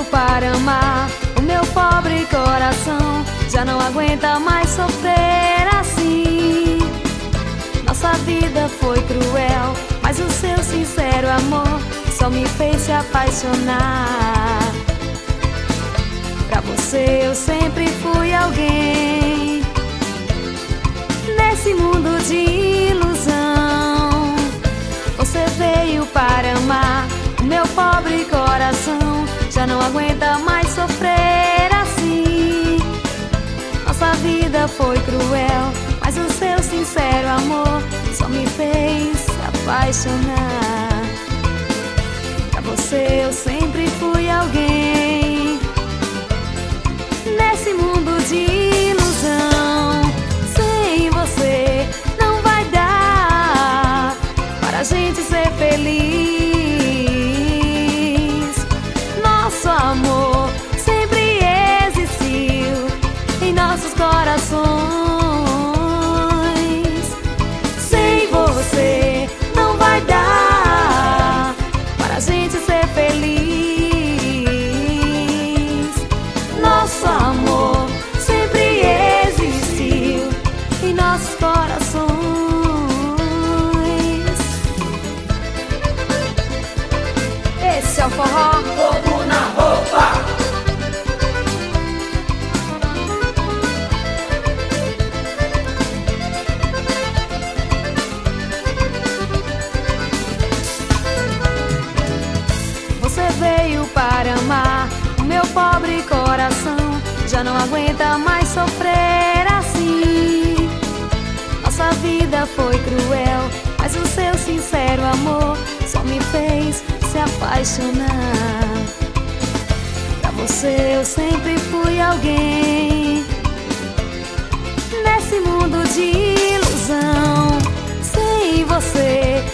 para amar. O meu pobre coração já não aguenta mais sofrer assim. Nossa vida foi cruel, mas o seu sincero amor só me fez se apaixonar. Pra você eu sempre fui alguém nesse mundo de ilusão. Você veio para amar. O meu pobre coração já não aguenta mais sofrer assim. Nossa vida foi cruel, mas o seu sincero amor só me fez se apaixonar. Pra você eu sempre fui alguém nesse mundo de ilusão. Sem você não vai dar para a gente ser feliz. Nosso amor sempre existiu em nossos corações. Sem você não vai dar para a gente ser feliz. Nosso amor sempre existiu em nossos corações. Esse é o forró. Fogo na roupa. Você veio para amar. O meu pobre coração já não aguenta mais sofrer assim. Nossa vida foi cruel, mas o seu sincero amor só me fez se apaixonar. Pra você eu sempre fui alguém nesse mundo de ilusão. Sem você